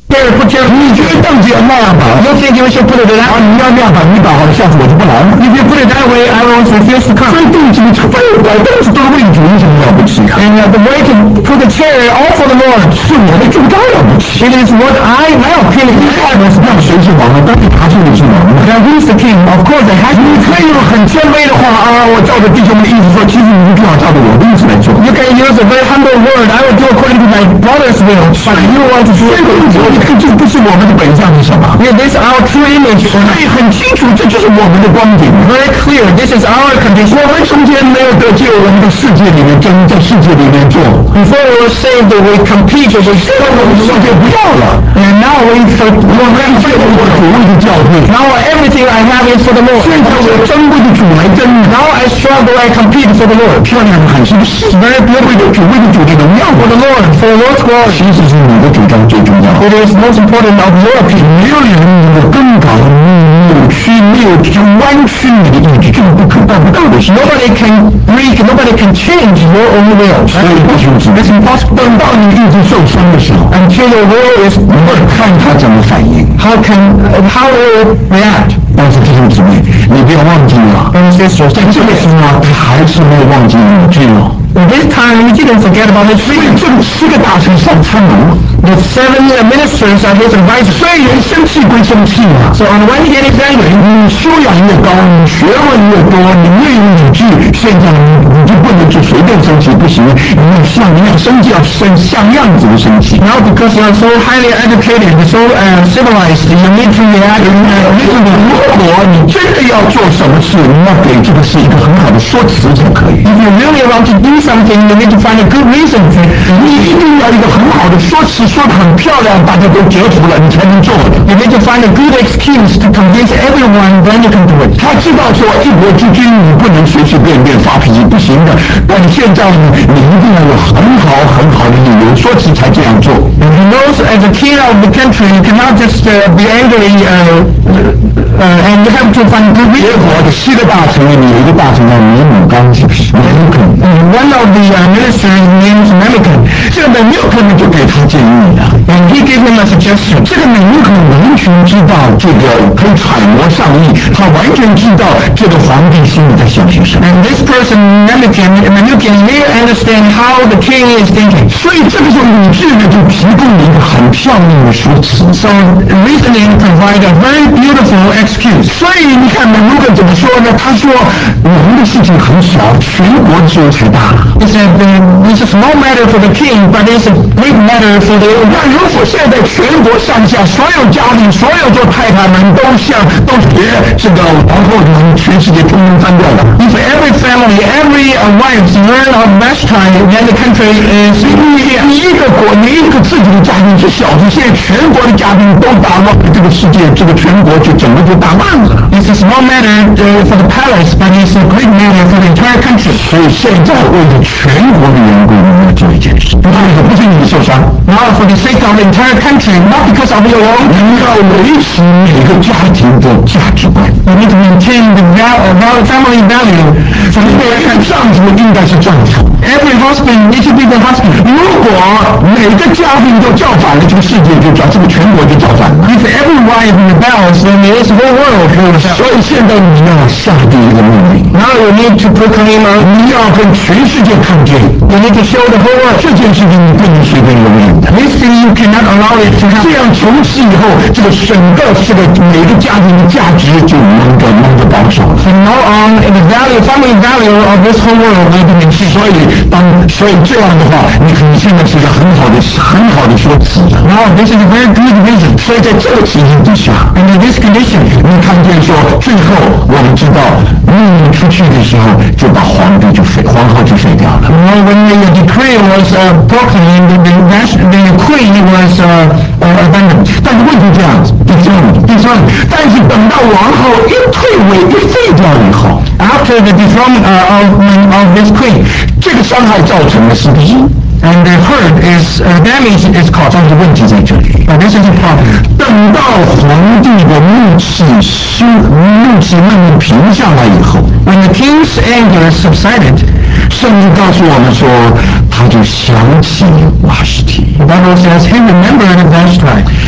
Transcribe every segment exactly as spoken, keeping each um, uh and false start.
Here, put your. 你觉得这样那样吧？ You think you should put it 啊， that? 你要那样把你把好了，下次我就不来了。 If you put it that way, I will refuse to 所 come. 以动机废话，都是都是为主，有什么了不起啊？ And uh, the way to put the chair all for the Lord. 是我的主张了不起。 It is what I, my opinion. 你看我是让谁是王呢？当然他是你是王了。 Now who's the king? Of course, I have. 你可以用很谦卑的话啊，我照着弟兄们的意思说，其实你们最好照着我的意思来做。 You can use a very humble word. I will do according to my brother's will. But you want to do 这 it 个 according to 这 yours. 个这不是我们的本相是什么？ Yeah, this is our true image. 所以很清楚，这就是我们的光景。 Very clear. This is our condition. 我们中间没有得救，我们在世界里面争，在世界里面做。 Before we were saved, we competed. We 现在我们世界不要了， And now we, 我们为了我主为的教会。 now everything I have is for the Lord. 现在我争为的主来争。 Now I struggle, I compete for the Lord. 漂亮的很，是不是？ Very 为 beautiful. 了主为的主的荣耀， For the Lord, for the Lord's glory. 其实是你的主张最重要。 It is most important of your opinion. 没有人能够更改、扭曲、没有去弯曲你的意志，这个不可办不到的事。 Nobody can break, nobody can change your own will. 所以弟兄姊妹，等到你意志受伤的时候， Until your will is 你会看他怎么反应。 how can, how will it react? 但是弟兄姊妹，你不要忘记了， Brothers and sisters, 在这个时候啊，他还是没有忘记你罪哦。 this time we didn't forget about his 所以 freedom. 这个七个大臣上参谋， The seven ministers are his advisors. 虽然生气归生气啊， So on one hand he's angry. 你修养越高，你学问越多，你越有理智，现在你你就不能去随便生气，不行，你要像你要生气要生像样子的生气。 Now because you are so highly educated, so uh, civilized, you need to react. 如果你真的要做什么事，你要给这个事一个很好的说辞才可以。 If you really want to do something, you need to find a good reason for it. 你一定要一个很好的说辞，说得很漂亮，大家都折服了，你才能做的。 You need to find a good excuse to convince everyone, then you can do it. 他知道说一国之君，你不能随随便便发脾气，不行的。但现在呢，你一定要有很好很好的理由说辞才这样做。 And he knows as a king of the country, you cannot just uh, be angry, uh, uh, and you have to find good 结 reason. 果这七个大臣里面有一个大臣叫尼姆刚，是不是？尼姆肯， And one of the uh, ministers named Memucan, 这个尼姆肯呢就给他建议了。 and he gave him a suggestion. 这个尼姆肯完全知道这个可以揣摩上意，他完全知道这个皇帝心里在想些什么。 And this person, Memucan, Memucan, may understand how the king is thinking. 所以这个时候理智呢就提供了一个很漂亮的说辞。 So reasoning provides a very beautiful excuse. 所以你看尼姆肯怎么说呢？他说我们的事情很小，全国的事情才大。 He said, uh, this is no matter for the king, but it's a great matter for the 那如果现在全国上下所有家庭、所有做太太们都像都学这个皇后们，全世界通通翻掉了。 If every family, every uh, wife learn of Vashti, then the country is 你你一个国，你一个自己的家庭是小的，现在全国的家庭都大乱，这个世界，这个全国就整个就大乱了。 This is no matter uh, for the palace, but it's a great matter for the entire country. 所以现在为了全国的缘故，我们要做一件事，不是不是你受伤， Now, for the sake of the entire country, not because of your own, 你要维持每个家庭的价值观。 you need to maintain the val- uh, val- family value. 所以每个丈夫应该是丈夫。 Every husband needs to be the husband. 如果每个家庭都造反了，这个世界就造，这个全国就造反了。 If every wife rebels, then this whole world will rebel. 所以现在你要下定一个命令， Now you need to proclaim, a, 你要跟全世界看见 you need to show the whole world. 这件事情，你不能随便容忍的。 This thing you cannot allow it to 这 happen. 样从此以后，这个整个这个每个家庭的价值就能够能够保守了。 From now on, the value, family value of this whole world will be maintained. 所以当所以这样的话，你你现在是一个很好的很好的说辞。 Now, this is a very good reason. 所以在这个情形之下， Under this condition, 你看见说，最后我们知道命令出去的时候，就把皇帝就废，皇后就废掉了。 well, when the decree was uh, proclaimed, the, the, the queen was uh, uh, abandoned. 但是问题这样子，第三，第三，但是等到王后一退位一废掉以后， After the dethronement uh, of, of this queen, 这个伤害造成的是第一， and the hurt is uh, damage is caused. 但是问题在这里。 But this is a problem. 等到皇帝的怒气消，怒气慢慢平下来以后， When the king's anger subsided, 圣经告诉我们说，他就想起瓦实提。 the Bible says he remembered Vashti.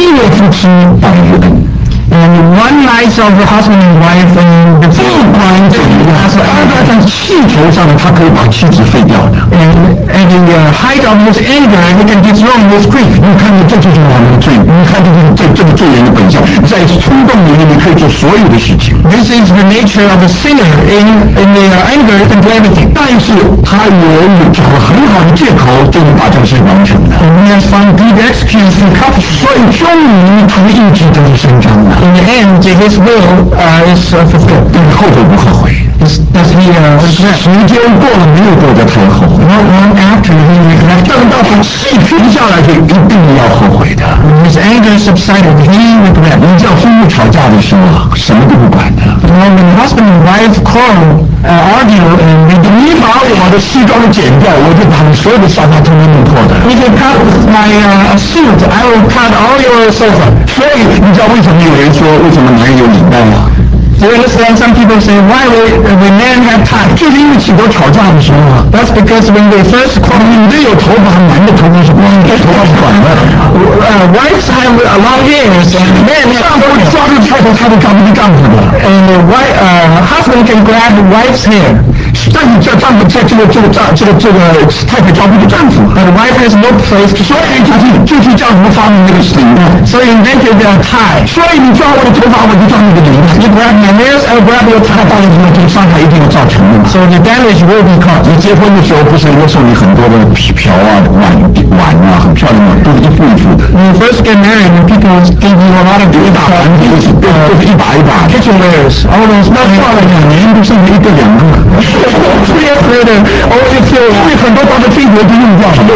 夜夫妻百日恩。 And one night of the husband and wife, and the 不管怎么样，他在气头上呢，他可以把妻子废掉的。 and at the uh, height of his anger, he can dethrone his queen. 你看，这就是我们的罪，你看这就是这这个罪人的本相，在冲动里面，你可以做所有的事情。 This is the nature of a sinner. In in the uh, anger, he can do everything. 但是他有找了很好的借口，就能把这个事完成了。 And he has found good excuse to accomplish. 所以终于他的意志得以伸张了。 In the end, his will uh, is uh, fulfilled. 但是后悔不后悔？ Does, does he uh, regret? 时间过了没有多久，他要后悔。 Not long after, he regretted. 等到他气平下来，就一定要后悔的。 When his anger subsided, he regretted. 你叫夫妇吵架的时候，什么都不管的。 You know, when husband and wife quarrel, uh, argue, and they do 你把我的西装剪掉，我就把你所有的沙发通通弄破的。 if you cut my uh, suit, I will cut all your sofa. 所以你知道为什么有人说，为什么男人有领带吗？ Do you understand? Some people say, why will uh, when men have tie? 就是因为起头吵架的时候啊， That's because when they first quarrel, 女的有头发，男的头发是光的，头发是短的。 uh, wives have uh, long hairs, and men have 丈夫 short hair. 抓住太太，太太抓不住丈夫的。 And the wife, uh, husband can grab the wife's hair, 但是这丈夫在这个这个丈这个这个太太抓不住丈夫， but the wife has no place to 所以就是就是丈夫发明那个领带。 So he invented a tie. 所以你抓我的头发，我就抓你的领带。 You grab my hairs, I'll grab your 那 tie. 当然什么这个伤害一定要造成的嘛。 So the damage will be caused. 你结婚的时候不是我送你很多的瓢啊、碗碗啊，很漂亮的，都是一副一副的。 When you first get married, when people give you a lot of 一大盘子都是都都是一把一把的。 kitchenwares, all those. 那过了两年，就剩下一个两个。 Three years later, all you feel, 因为很多把这飞碟都用掉了。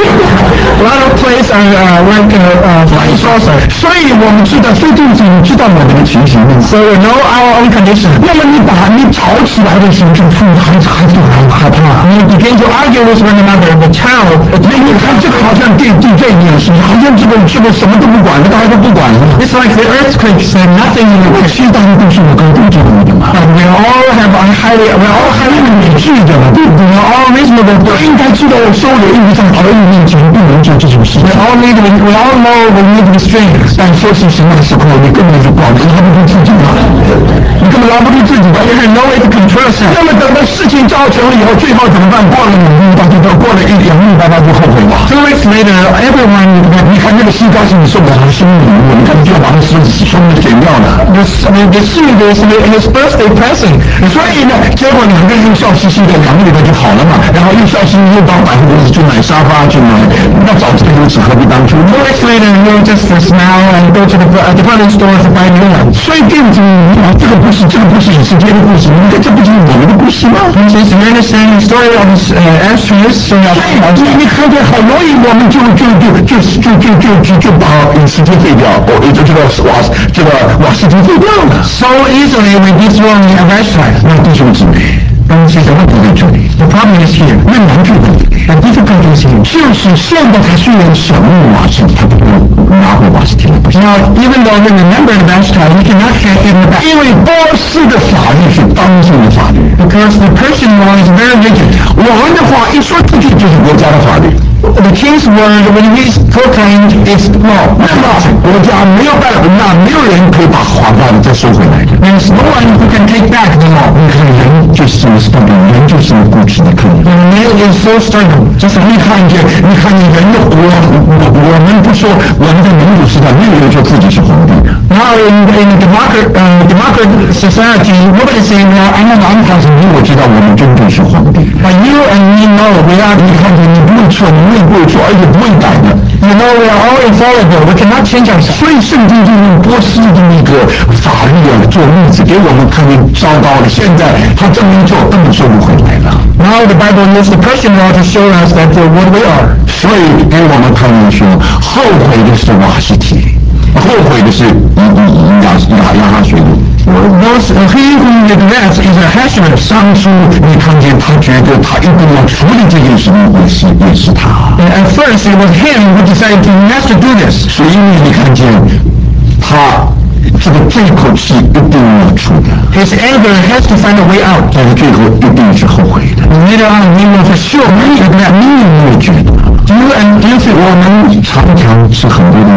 a lot of places are uh, went uh, uh, flying saucer. 所以我们知道，所以对不起，你知道我们的情形吗？ So we know our own condition. 那么你把你吵起来的时候，这个父母孩子孩子还害怕。 When you begin to argue with one another, the child, 那你看这个好像地地震一样，是好像这个这个什么都不管了，大家都不管了。 it's like the earthquakes and nothing in the 其实大家都是我高度智慧的嘛， But we all have a highly, we're all 还有 highly, 理智的嘛，对不对？ we're all reasonable. 我应该知道收敛，因为在儿女面前不能做这种事情 We。all need, we all know we need restraint. 但说是什么时候，你根本就保不拉不住自己嘛，你根本拉不住自己的。 You have no way to control yourself. 那么等到事情造成了以后，最后怎么办？过了两个礼拜，就过了一两个礼拜，他就后悔了。 Two weeks later, everyone, 你看那个西瓜是你送给他的生日礼物，你看你就要把那生生日剪掉了。 the, the suit is his birthday present. 所以呢，结果两个人又笑嘻嘻的，两个礼拜就好了嘛。然后又笑嘻嘻又到百货公司去买沙发去买，那早知如此何必当初？ Two weeks later, you just smile and go to the uh, department store to buy new ones. 所以对不起，这个不是这个不是以世界的故事，你看这不就是我们的故事吗？ Since you understand the story of uh, Astros, so 你你看见很容易，我们就就就就就就就就就把以世界废掉，哦，这这个瓦这个瓦世界废掉了。 so easily we dethrone the Vashti. 那弟兄姊妹，但是问题在这里， The problem is here. 那难处在这里。 The difficulty is here. 就是现在他虽然想用瓦斯，他不能拿回瓦斯提了，不行。 Now, even though he remembered Vashti, he cannot get it back 因为波斯的法律是当今的法律， because the Persian law is very rigid. 我们的话一说出去就是国家的法律。 The king's word, when he is proclaimed, is law. 那么国家没有办法，那没有人可以把话话的再收回来的。 There's no one who can take back the law. 你看人就是这么这么人就是这么固执的可以。 The man is so stubborn. 就是你看见，你看见人的我我我们不说我们在民主时代，没有人说自己是皇帝的。 Now, in, in a democrat, uh, democratic society, nobody's saying, well, I'm a 但 non 是你我知道我们真正是皇帝。 But you and me know we are, 你看见你不会错，你不会错，而且不会改的。 you know we are all infallible. We cannot change ourselves. 所以圣经就用波斯的那个法律啊做例子，给我们看见糟糕了。现在他这么一做，根本收不回来了。 Now the Bible used the Persian law to show us that uh, what we are. 所以给我们看见说，后悔的是瓦实提，后悔的是以以亚亚亚哈水路。 Those, uh, he who regrets is a Hashemite. 当初你看见他觉得他一定要处理这件事情，也是也是他。 And at first, it was him who decided he has to do this. 所以因为你看见他这个这口气一定要出的， His anger has to find a way out. 但是最后一定是后悔的。 And later on, he will for sure 你 regret. 你有没有觉得？ Do you and do you feel 我们常常吃很多的药。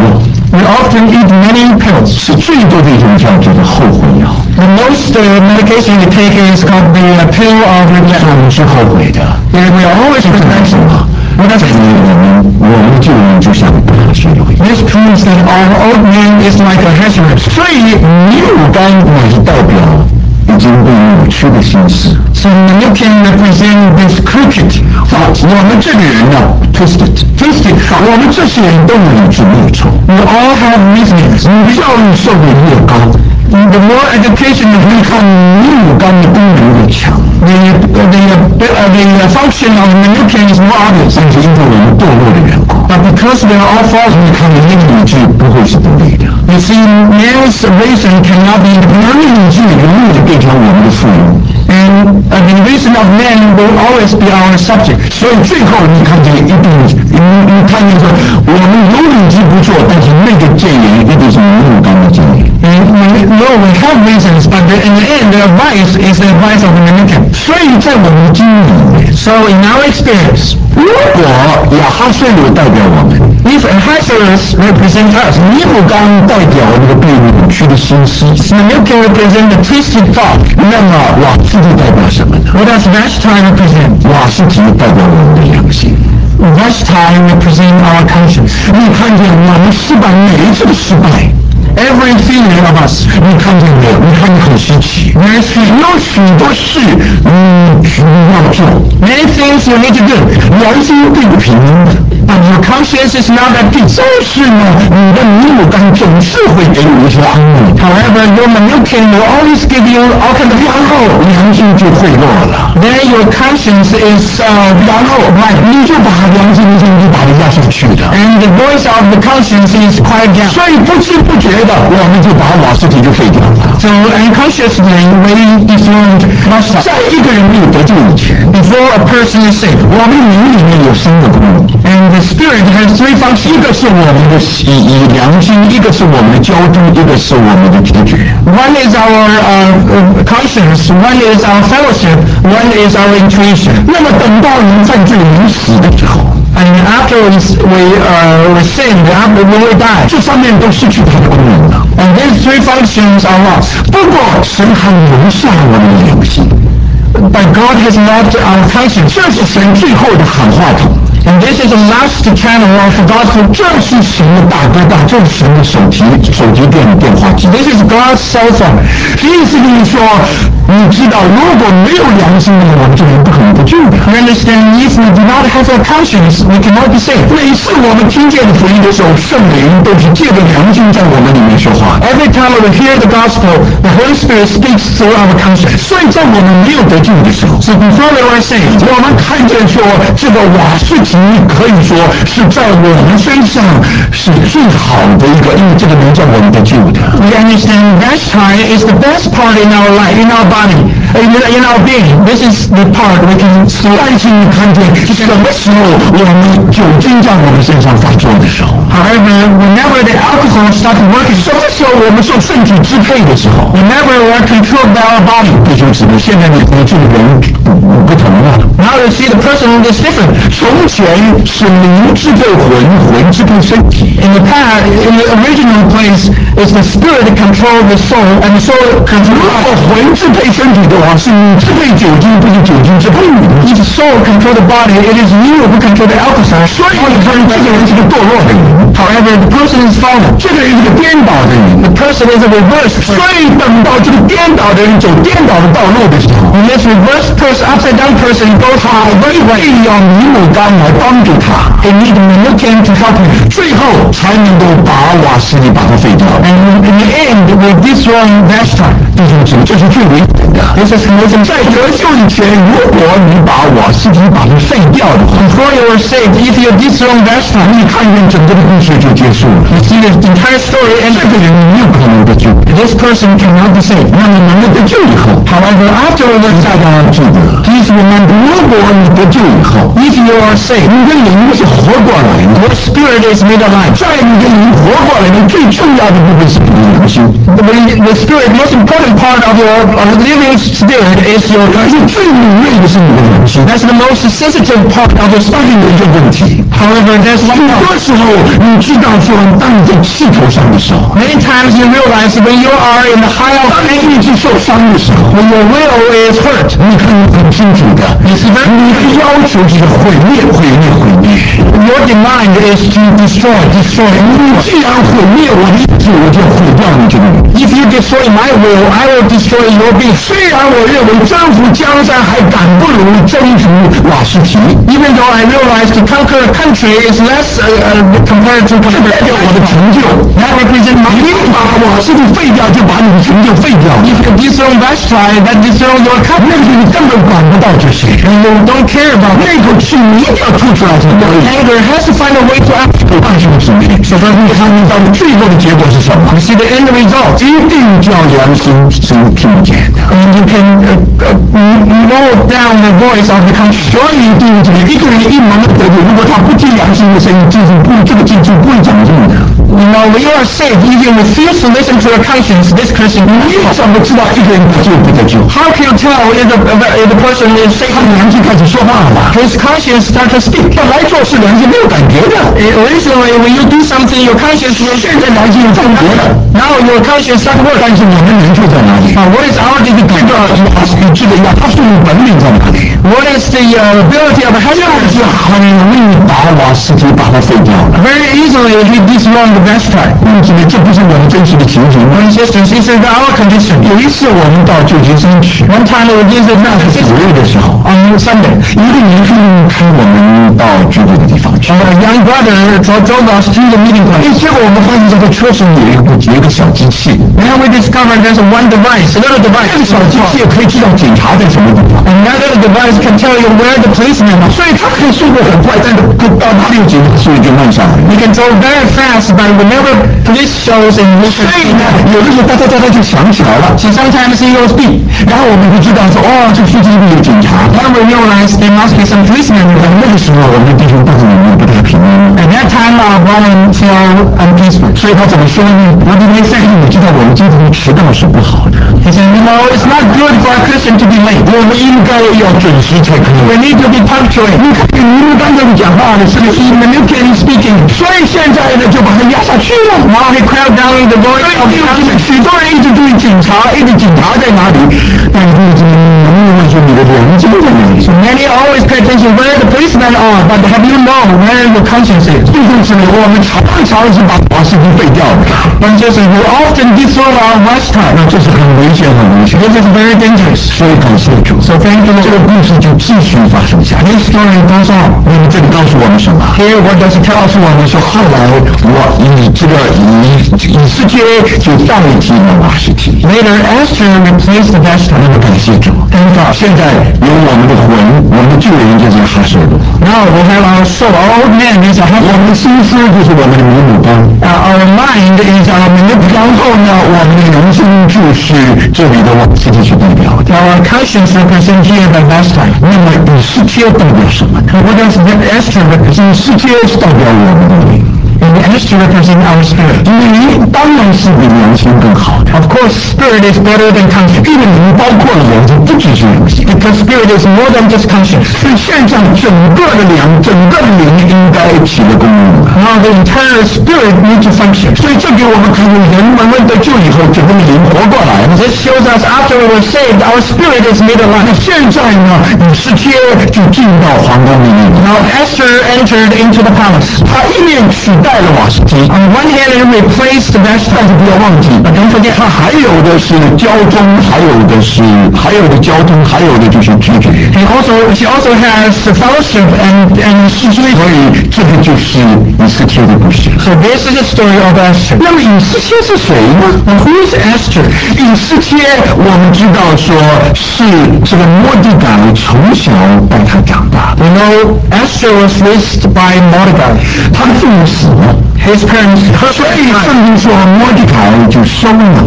We often eat many pills. 是最多的一种叫做后悔药。 The most uh, medication we take is called the uh, pill of 是 regret. 我们是后悔的。 And we are always 这是干什 regretting. 么？ What does 因 it 为 mean? 我们我们的救人就像大水流一样。 This proves that our old man is like a hazard. 所以尼姆干乃是代表已经被扭曲的心思。 So you can represent this crooked. 好，我们这个人呢 ，twisted twisted， 我们这些人都有理智没有错。 We all have reasonings. 你教育受的越高， The more education that we 看尼姆干的功能越强。 the, the, the, the function of the nucleus is more obvious. 但是因为我们堕落的缘故， But because we are all 你 fallen, 看人的理智不会是独立的， you see, man's reason cannot be 人 independent. 的理智永远变成我们的附庸。 And uh, the reason of man will always be our subject. 所以最后你看见一定，你你看见说，我们有理智不错，但是那个谏言一定是尼姆干的谏言。 And we know we have reasons, but the, in the end, the advice is the advice of the Dominican. 所以在我们经历里面， So in our experience, 如果亚哈水流代表我们， if Ahasuerus represent us, 尼姆干代表那个被扭曲的心思， Dominican represent the twisted thought. 那么瓦斯提代表什么呢？ What does Vashti represent? 瓦斯提代表我们的良心。 Vashti represent our conscience. 你看见我们失败每一次的失败， Every failure of us. 你看见没有？你看见很稀奇， Very few. 有许多事嗯你要做， Many things you need to do, 良心并不平安的。 but your conscience is not at peace. 但是呢，你的尼姆干总是会给你一些安慰， However, your Manukin will always give you all kinds of 然后良心就贿赂了， Then your conscience is, uh, 然后你就把良心就就把它压下去的。 and the voice of the conscience is quiet down. 所以不知不觉的，我们就把瓦斯提就废掉了。 So unconsciously, we dethroned Vashti. 在一个人没有得救以前， Before a person is saved, 我们灵里面有三个功能， and the spirit has three 一 functions. 个是我们的以以良心，一个是我们的交通，一个是我们的直觉。 One is our uh, conscience, one is our fellowship, one is our intuition. 那么等到人犯罪人死的时候， And after we, we uh, were sinned, after when we died, 这三面都失去它的功能了。 and these three functions are lost. 不过神还留下我们的良心， But God has left our conscience. 这是神最后的喊话筒。 And this is the last channel of the gospel. 这是神的大哥大，这是神的手提手提电电话机。 This is God's cell phone. 意思就是说，你知道，如果没有良心的话，我们这人不可能不救的。 You understand, if we do not have a conscience, we cannot be saved. 每次我们听见福音的时候，圣灵都是借着良心在我们里面说话的。 Every time we hear the gospel, the Holy Spirit speaks through our conscience. 所以在我们没有得救的时候， So before we were saved, 我们看见说这个瓦斯提可以说是在我们身上是最好的一个，因为这个能叫我们得救的。 we understand Vashti is the best part in our life, in our body, in, in our being. This is the part we can see. 但是你看见什么时候我们酒精在我们身上发作的时候， However, whenever the alcohol starts working, 什么时候我们受身体支配的时候， whenever we are controlled by our body, 弟兄姊妹，现在你你这个人不同了。 now you see the person is different. 从前是灵支配魂，魂支配身体。 In the past, in the original place, is the spirit that controls the soul, and the soul 如 controls 果魂支配身体的话，是你支配酒精，不是酒精支配你。 If the soul controls the body, it is you who control the alcohol. 所以你看，这个人是个堕落的人， However, the person is fallen. 这个人是个颠倒的人。 The person is a reverse 所 person. 以等到这个颠倒的人走颠倒的道路的时候， When this reverse person, upside down person goes 他 the 唯 right way, 一要尼姆干来帮助他， he needs a Manukin to help him. 最后才能够把瓦斯提把他废掉。 And in the end, we dethrone Vashti. 弟兄姊妹，这是最危险的。 This is the most 在得救以前，如果你把瓦斯提把它废掉的话， Before you were saved, if you dethrone Vashti, 你看见整个的故事就结束了。 you see the entire story, and 这个人没有可能得救。 this person cannot be saved. 那你能够得救以后， However, afterwards, 大家要记得， please remember, 如果你得救以后， if you are saved, 你的灵是活过来的。 your spirit is made alive. 在你的灵活过来的最重要的部分是你的良心。 The, the spirit, most important part of your of living being spirit is your 可是最敏锐的是你的良心， That's the most sensitive part of your 发 spirit. 现有一个问题。 However, there's 很 one 多 part. 时候，你知道说，当你在气头上的时候， Many times you realize when you are in the high of 当 anger, 你是受伤的时候， when your will is hurt, 你看你很清楚的， you see very 你的要求是毁灭，毁灭，毁灭。 your demand is to destroy, destroy. 你既然毁灭我的意志，我就毁掉你这个人。 If you destroy my will, I will destroy your being. 虽然我认为征服江山还赶不如征服瓦斯提， Even though I realize to conquer a country is less uh, uh, compared to 这代表我的成就。 that represents my 你把瓦斯提废掉，就把你的成就废掉了。 If you dethrone Vashti, that dethrone your 那 country. 个你根本管不到这些， And you don't care about 那口气你一定要吐出来才可以。 anger has to find a way to act. 万兄姊妹，所以你看你到最后的结果是什么？ You see the end result. 一定叫良心是听见的。 And you can uh, uh, lower down the voice of the conscience. 所以弟兄姊妹，一个人一蒙了得救，如果他不听良心的声音，就是不这个进度不会长进的。 You know, when you are saved, if you refuse to listen to your conscience, this Christian, 你怎么知道一个人得救不得救？ how can you tell if the, if the person is 他 saved? 的良心开始说话了嘛？ His conscience starts to speak. 本来做事良心没有感觉的， Originally, when you do something, your conscience will 现在良心有感觉了。 Now your conscience starts to work. 但是我们难处在哪里？ Now, what is our 这 difficulty? 个亚这个亚哈逊的本领在哪里？ What is the uh, ability of a 就 husband? 是很容易把瓦斯提把它废掉了。 Very easily, he dethroned the Vashti. 弟兄姊妹，这不是我们真实的情形吗？ Brothers and sisters, this is our condition. 有一次我们到旧金山去， One time we visited 那是主日的时候， on Sunday. 一个年轻人开我们到聚会的地方去。 A young brother drove, drove us to the meeting 哎， place. 结果我们发现这个车上有一个有一个小机器， Now we discovered there's a one device, a little 这个 device. 小机器也可以知道警察在什么地方， And that little device can tell you where the policemen are. 所以它可以速度很快，但是到哪里有警察，速度就慢下来。 You can drive very fast, but whenever police shows in 所以呢，有的时候哒哒哒哒就响起来了， so sometimes he goes beep. 然后我们就知道说，哦，这附近有警察。 Then we realize there must be some policemen there. 那个时候，我们弟兄大姊妹不太平安， At that time, our brother felt unpeaceful. 所以他怎么说呢？我弟兄三你知道我们经常迟到是不好的， He said, you know, it's not good for a Christian to be late. 我们应该要准时才可以。 We need to be punctual. 你看，你们刚才你讲话的是 manipulating speaking， 所以现在呢就把它压下去了。 Now he crowd down the voice 所以 of 弟 the 兄姊妹， conscience. 许多人一直注意警察，一直警察在哪里？但是弟兄姊妹，能不能问说你的良心在哪里？ Many always pay attention where the policemen are, but have you know where your conscience is? 弟兄姊妹，我们常常是把瓦斯提废掉的， But just we often dethrone our watch 那 time. 这是很危险，很危险。 This is very dangerous. 所以感谢主， So thank you, 这个 Lord. 故事就继续发生下去。 This story goes on. 那么这里告诉我们什么？ Here, what does it tell 告 us? 诉我们说，后来我以这个以以斯帖就代替了瓦实提。 Later, Esther replaced the Vashti. 那么感谢主， Thank God. 现在有我们的魂，我们的救人就是哈舍路， Now we have our soul. Our old man is a 我 husband. 们的心思就是我们的母母邦。 Uh, our mind is our 然 manipulation. 后呢，我们的人生就是这里的瓦实提所代表的。 Our conscience represents here the Vashti. 那么以斯帖代表什么呢？ What does the Esther represent? 以斯帖是代表我们的灵。 And Esther represents our spirit. 灵当然是比良心更好的， Of course, spirit is better than conscience. 因为灵包括了良心，不只是良心。 Because spirit is more than just conscience. 所以现在整个的良，整个的灵应该起了功用了。 Now the entire spirit needs to function. 所以这给我们看见，人们们得救以后，整个的灵活过来了。 This shows us after we were saved, our spirit is made 那 alive. 现在呢，以斯帖就进到皇宫里面了。 Now Esther entered into the palace. 他一面取代了瓦实提， On one hand, it replaced the Vashti. 但是不要忘记， But don't forget, 他还有的是交通，还有的是还有的交通，还有的就是拒绝。 he also she also has fellowship and and 所 situation. 以这个就是以斯帖的故事。 So this is the story of Esther. 那么以斯帖是谁呢？ Now who is Esther? 以斯帖我们知道说是这个摩地改从小带他长大的， We know Esther was raised by Mordecai. 他的父母死了， His parents, her 所以 parents died. 圣经说摩地改就收养他。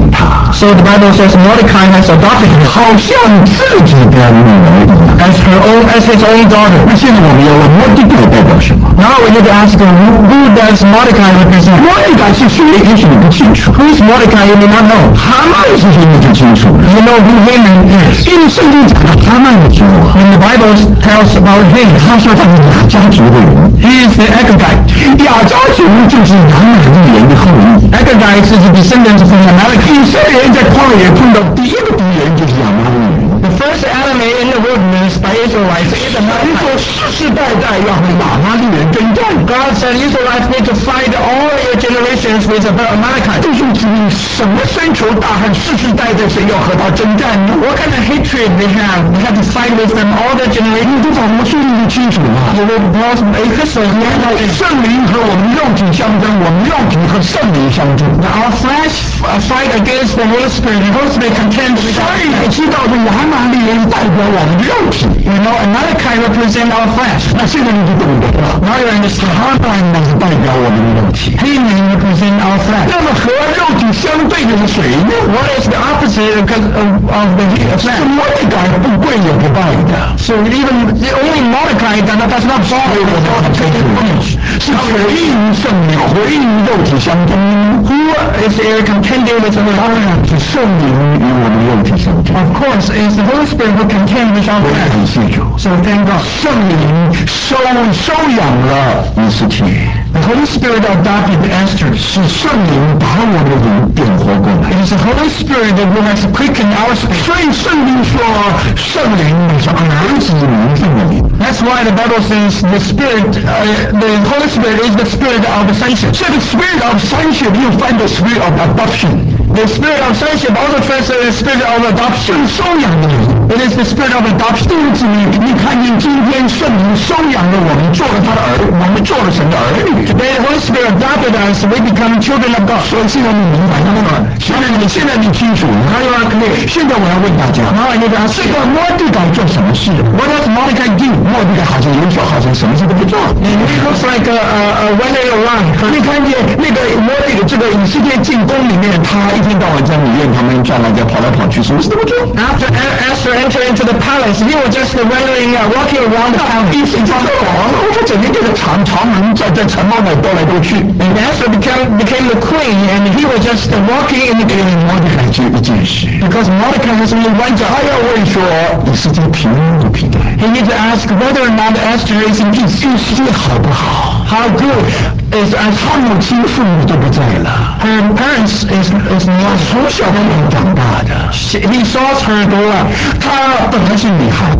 So the Bible says Mordecai has adopted her 好像自己的女儿一样。 as her own, as his own daughter. 那现在我们要问摩迪改代表什么？ Now we need to ask, who, who does Mordecai represent? 摩迪改是谁？也许你不清楚。 Who is Mordecai? You may not know. 哈曼是谁你就清楚了。 You know who Haman is. 因为圣经讲到哈曼的时候， When the Bible tells about Haman, 他说他是雅家族的人。 he is the Agagite. 雅家族就是亚玛力人的后裔。 Agagite is the descendant from Amalekite. 以色列人在旷野碰到第一个敌人就是亚玛力人。 The first enemy in the wilderness by Israelites is 神说 Amalekite. 世世代代要和亚玛力人征战。 God said Israelites need to fight all your generations with Amalekite. 弟兄姊妹，什么深仇大恨，世世代代谁要和他征战呢？ What kind of hatred they have? They have to fight with them all their generations. 你就把魔术立清楚了。 You will cross a crystal. 圣灵和我们肉体相争，我们肉体和圣灵相争。 Our flesh uh, fight against the Holy Spirit. The Holy Spirit contends with 所 our 以你 flesh. 知道这亚玛力人代表我们的肉体。 You know, Amalekite represent our flesh. 那现在你就懂得了。 Now you understand. 哈曼那是代表我们的肉体。 Haman represent our flesh. 那么和肉体相对的是谁呢？ What is the opposite of, of, of the 是 flesh? 摩迪改不跪也不拜的。 So even the only Mordecai that does not bow 所以我们很清楚，是回应圣灵、回应肉体相争。 Who is there contending with the Holy 当然是圣灵与我们肉体相争。 Of course, it's the Holy Spirit who contend with our 我也 flesh. 很清楚， So thank God. 圣灵收收养了以斯帖， The Holy Spirit adopted Esther. 是圣灵把我们的灵点活过来。 It is the Holy Spirit who has quickened our spirit. 所以圣经说，圣灵是儿子名分的灵。 That's why the Bible says the Spirit, uh, the Holy Spirit is the Spirit of the sonship. 这个 spirit of sonship 又翻作 spirit of adoption， The Spirit of sonship also translated Spirit of 是 adoption. 收养的灵。 It is the Spirit of adoption. 弟兄姊妹，你看见今天圣灵收养了我们，做了他的儿，我们做了神的儿女。 Today the Holy Spirit adopted us, we become children of God. 所以现在你明白了吗？现在你现在你清楚了。 Now you are clear. 现在我要问大家， Now I need to ask 这 you, 个摩迪改做什么事？ what does Mordecai do? 摩迪改好像有时候好像什么事都不做。 And he looks like a, a, a wandering around. 你看见那个摩迪这个以色列进宫里面，他一天到晚在里面，他们转来转跑来跑去，什么事都不做。 After Esther entered into the palace, he was just wandering, uh, walking around the 以 palace. 色列王，他整天就是长长门在在城堡内兜来兜去。 And Esther became, became the queen, and he was just uh, walking in the 因为 kingdom. 摩迪改只有一件事， Because Mordecai has only one 他 job. 要问说以色列平安不平安？ He needs to ask whether or not Esther is in peace. 以色列好不好？ How good is 他 Esther? 母亲父母都不在了， Her parents is, is 他 not. 从小跟我长大的， She, he saw her grow up. 他本来是女孩，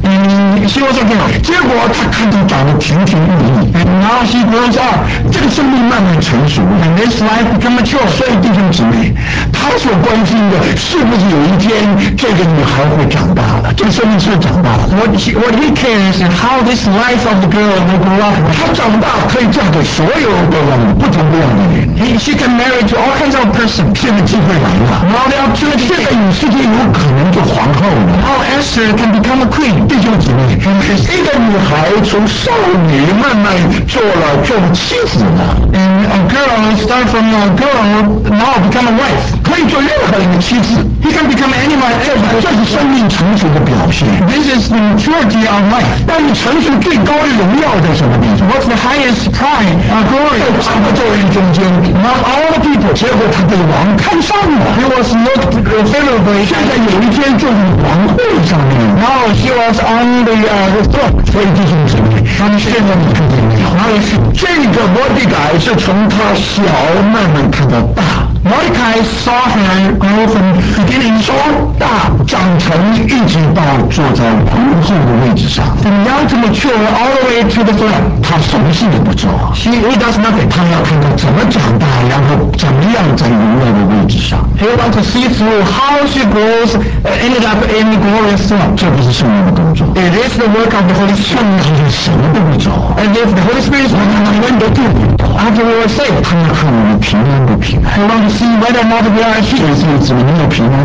And she was a girl. 结果他看她长得亭亭玉立， And now she grows up. 这个生命慢慢成熟， And this life become mature. 所以弟兄姊妹，他所关心的是不是有一天这个女孩会长大了？这个生命是长大了。 What he, what he cares is how this life of the girl will grow up. 她长大可以嫁给所有各样的不同各样的人。 He, she can marry to all kinds of persons. 现在机会来了， Now the opportunity 现在 came. 以色列有可能做皇后了。 Now Esther can become a queen. 弟兄姊妹，一个女孩从少女慢慢做了做了妻子了， And a girl start from a girl now become a wife. 可以做任何人的妻子。 He can become anyone. 这是生命成熟的表现。 This is the maturity of life. 但你成熟最高的荣耀在什么地方？ What's the highest pride, uh, 在 glory? 这么多人中间， Not all the people. 结果他被王看上了。 He was looked uh, favorably. 现在有一天坐在王位上面， Now she was on the, uh, the throne. 所以弟兄姊妹，现在你看见没有？ Now you see. 这个摩迪改是从他小慢慢看到大。 Mordecai saw her grow from beginning 从大长成，一直到坐在王后的位置上， from young to mature all the way to the throne. 他什么事也不做， She, he does nothing. 他要看他怎么长大，然后怎么样在荣耀的位置上。 He wants to see through how she grows, uh, ended up in the glorious throne. 这不是圣灵的工作， It is the work of the Holy 圣 Spirit. 灵好像什么都不做， And if the Holy Spirit is 我们人都不做， after we were saved, 他要看我们平安不平安。 he wants to see whether or not we are 所 healed. 以这个姊妹，你有平安吗？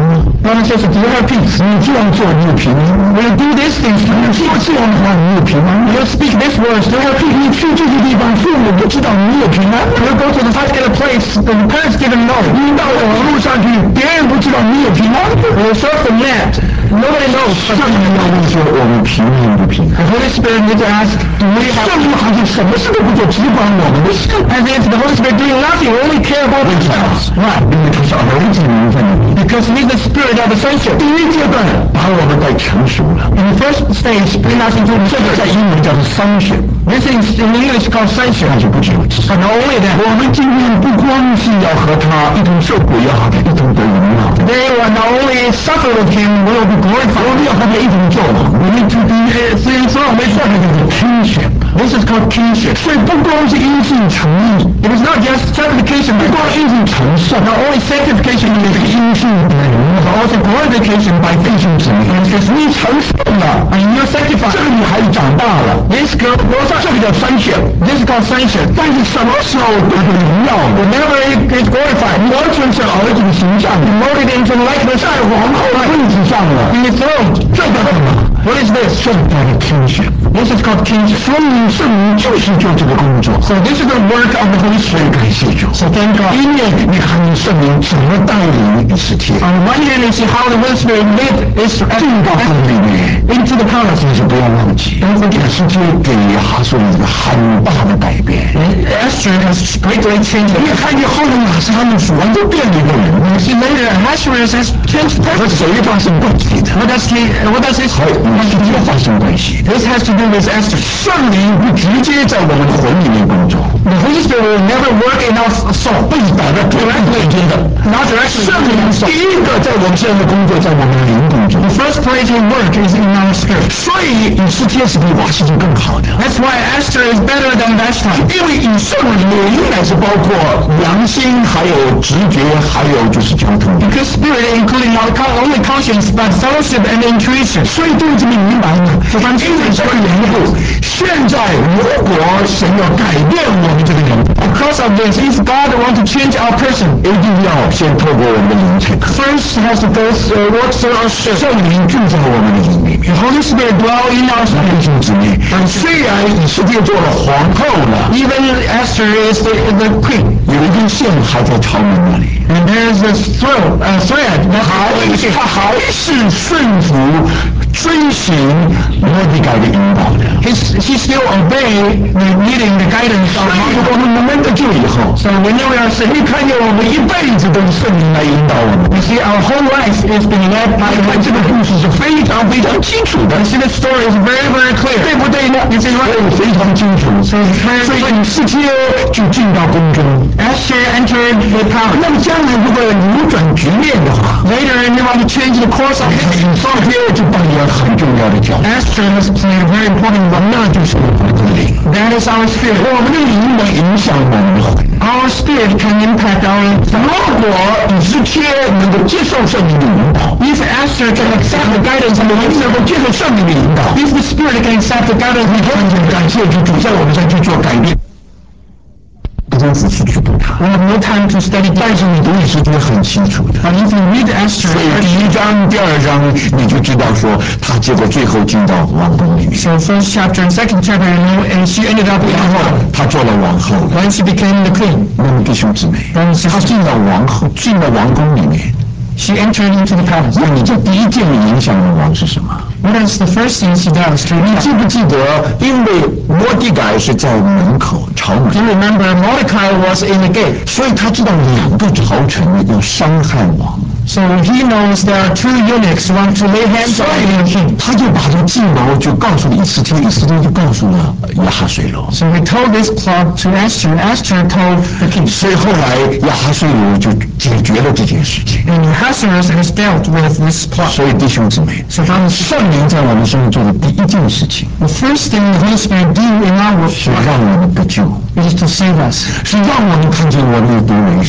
Brother and sister, do you have peace? 你这样做你有平安。 When you do these things, do you have 你说 peace? 这样的话你有平安。 You speak these words, do you have peace? 你去这些地方，父母不知道你有平安。 You go to the particular place, the parents didn't know. 你到网络上去，别人不知道你有平安。 When you surf the net, nobody knows. 圣灵要问说我们平安不平安？ The Holy Spirit needs to ask, do we have 圣灵好像什么事都不做，只管我们的事。 As if the Holy Spirit doing nothing, only care about 为什么 themselves. ？Why？因为他是儿子名分。 Because He's the Spirit of the sonship. 第一阶段把我们带成熟了， In the first stage, bring us into 这个在 maturity. 英文叫做 sonship， This is in English called sonship. 那就不只有此。 But not only that, 我们今天不光是要和他一同受苦，也好一同得荣耀。 they will not only suffer with Him, we will be 我 glorified. 们要和他一同做王。We need to be Through so 这个叫做 kingship。 This is called kingship. 所以不光是因信诚义， It is not just sanctification, 不 but 光因信诚信， not only sanctification, 也是 but 因信得荣耀。 also glorification by 弟 faith. 兄姊妹，你成圣了， And you're sanctified. 这个女孩子长大了， This girl grows up. 这个叫sonship。 This is called sonship. 但是什么时候得到荣耀呢？ Whenever it is glorified, 完全是儿子的形象， promoted into the likeness 在皇后的位置上了。 in the throne. 这叫什么？ What is this? 这叫做 kingship。 This is called kingship. 所以圣灵就是做这个工作。 So this is the work of the Holy 所以 Spirit. 感谢主。 So thank God. 因为你看你圣灵怎么带领以斯帖 On the one hand, you see how the Holy Spirit led Israel 进到宫里面， into the palace. 但是不要忘记， Don't forget. 以斯帖给哈索一个很大的改变。 Esther has greatly changed 你 it. 看见后来亚斯他们完全变了一个人， You see later, Ahasuerus has changed 和 perfectly. 谁发生关系的？ What does he? What does this? 和以斯帖发生关系的。 This has to do with Esther. 圣灵不直接在我们的魂里面工作， The Holy Spirit will never work in our soul. 不是打在不直接的。 Not directly. 圣灵第一个在我们身上的工作，在我们的灵工作。 The first place he work is in our spirit. 所以以斯帖是比瓦西是更好的， That's why Esther is better than Vashti. 因为以圣灵乃是包括良心，还有直觉，还有就是交通。 Because spirit including not only conscience but fellowship and intuition. 所以对这么明白呢，因为这个缘故，现在如果神要改变我们这个人， Because of this, if God want to change our person, 一定要先透过我们的灵才可以。 first has to go uh, work through our spirit. 圣灵住在我们的灵里面。 The Holy Spirit dwell in our 弟 spirit. 兄姊妹，虽然以色列做了皇后了， Even Esther is the, the queen. 有一根线还在朝门那里， And there is this thread, uh, thread 还 that's 他还是顺服、遵行摩底改的引导的。 He's, he still obey the leading, the guidance of 所以 God. 我们蒙恩得救以后， So whenever we are saved, 你看见我们一辈子都是圣灵来引导我们。 you see our whole life is being led by 你 the 看 Holy 这个 Spirit. 故事是非常非常清楚的， You see the story is very, very clear. 对不对呢？ This is right. 对，非常清楚。 So it's very 所以 clear. 以斯帖就进到宫中。 Esther entered the palace. 那么将来如果要扭转局面的话， Later, you want to change the course of 以 history. 斯帖就扮演很重要的角色， Esther has played a very important role. 那就是我们的灵。 That is our spirit. 我们的灵能影响我们的魂。 Our spirit can impact our. 如果以斯帖能够接受圣灵的引导， If Esther can accept the guidance of the 我 Holy 们能 Spirit, 够接受圣灵的引导， if the spirit can accept the guidance of 你 the 看 Holy 见 Spirit, 感谢主，主在我们上去做改变，不用仔细去读它。 we have no time to study 但 that. 是你读以斯帖很清楚的。 But if you read Esther, 所以第一章、第二章你就知道说，他结果最后进到王宫里面， so first chapter and second chapter, you know, and she ended up in 然 the 后 hall. 他做了王后了。 When she became the queen, 那么弟兄姊妹， then she, 他进到王后，进到王宫里面， she entered into the palace. 那你这第一件影响的王是什么？ What is the first thing she does to 你 impact? 记不记得？因为摩底改是在门口朝 You 门， remember Mordecai was in the gate. 所以他知道两个朝臣要伤害王， So he knows there are two eunuchs who want to lay hands 所 on the 以 king. 他就把这个计谋就告诉了以斯帖，以斯帖就告诉了亚哈水罗。 So he told this plot to Esther, and Esther told the king. 所以后来亚哈水罗就解决了这件事情。 And Ahasuerus has dealt with this plot. 所以弟兄姊妹， So from the 圣灵在我们身上做的第一件事情， first thing the Holy Spirit do in our 是 life 让我们得救， is to save us, 是让我们看见我们有多危险，